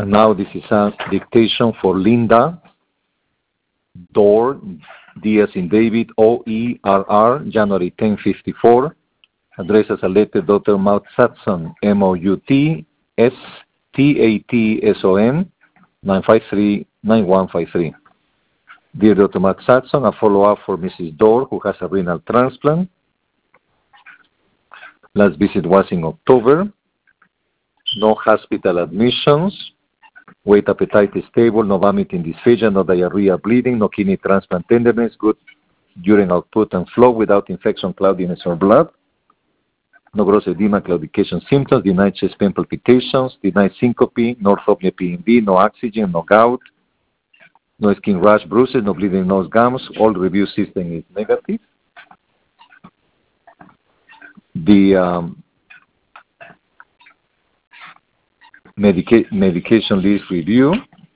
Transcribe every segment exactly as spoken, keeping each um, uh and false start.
And now this is a dictation for Linda Dorr, D as in David, O E R R, January ten fifty-four. Address as a letter, Doctor Maud Satson, M O U T S T A T S O N, nine five three, nine one five three. Dear Doctor Maud Satson, a follow-up for Missus Dorr, who has a renal transplant. Last visit was in October. No hospital admissions. Weight, appetite is stable. No vomiting, dysphagia, no diarrhea, bleeding, no kidney transplant tenderness. Good urine output and flow without infection, cloudiness, or blood. No gross edema, claudication symptoms. Denied chest pain palpitations. Denied syncope. No orthopnea P M D. No oxygen. No gout. No skin rash, bruises. No bleeding nose, gums. All review system is negative. The um, medica medication list review.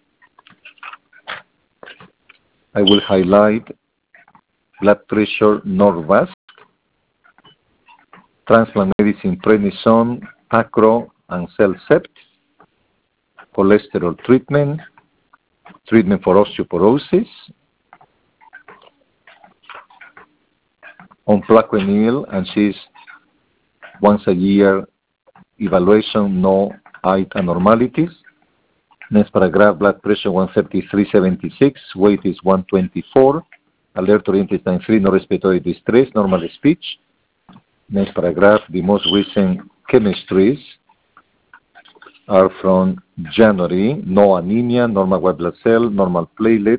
I will highlight blood pressure, Norvasc, transplant medicine, prednisone, Tacro, and Cellcept, cholesterol treatment, treatment for osteoporosis, on Plaquenil, and she's once a year evaluation, no height abnormalities. Next paragraph, blood pressure one thirty-three seventy-six, weight is one twenty-four, alert oriented time three, no respiratory distress, normal speech. Next paragraph, the most recent chemistries are from January, no anemia, normal white blood cell, normal platelets,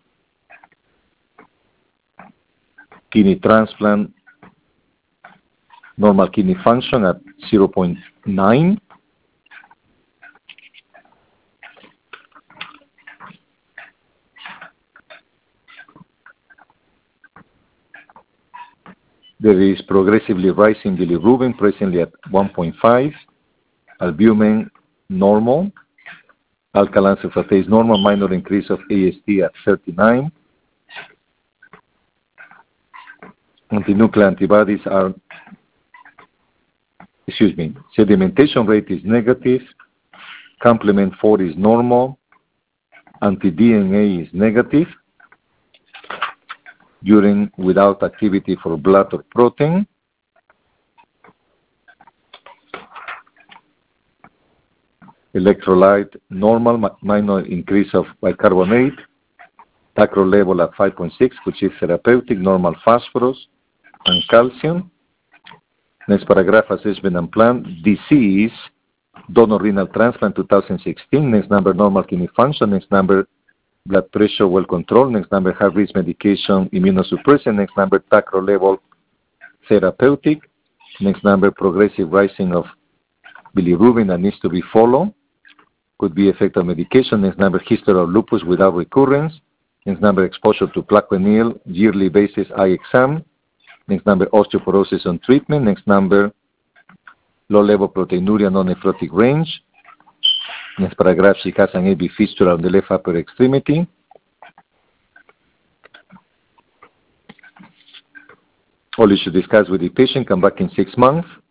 kidney transplant, normal kidney function at zero point nine. There is progressively rising bilirubin, presently at one point five. Albumin, normal. Alkaline sulfatase, normal. Minor increase of A S T at thirty-nine. Antinuclear antibodies are, excuse me, sedimentation rate is negative. Complement four is normal. Anti-D N A is negative. Urine without activity for blood or protein. Electrolyte normal, minor increase of bicarbonate. Tacro level at five point six, which is therapeutic, normal phosphorus and calcium. Next paragraph, assessment and plan. Disease, donor renal transplant two thousand sixteen. Next number, normal kidney function. Next number, blood pressure well controlled. Next number, high risk medication, immunosuppressant. Next number, tacro level therapeutic. Next number, progressive rising of bilirubin that needs to be followed. Could be effect of medication. Next number, history of lupus without recurrence. Next number, exposure to Plaquenil, yearly basis eye exam. Next number, osteoporosis on treatment. Next number, low level proteinuria, non-nephrotic range. Next paragraph, she has an A V fistula on the left upper extremity. All you should discuss with the patient, come back in six months.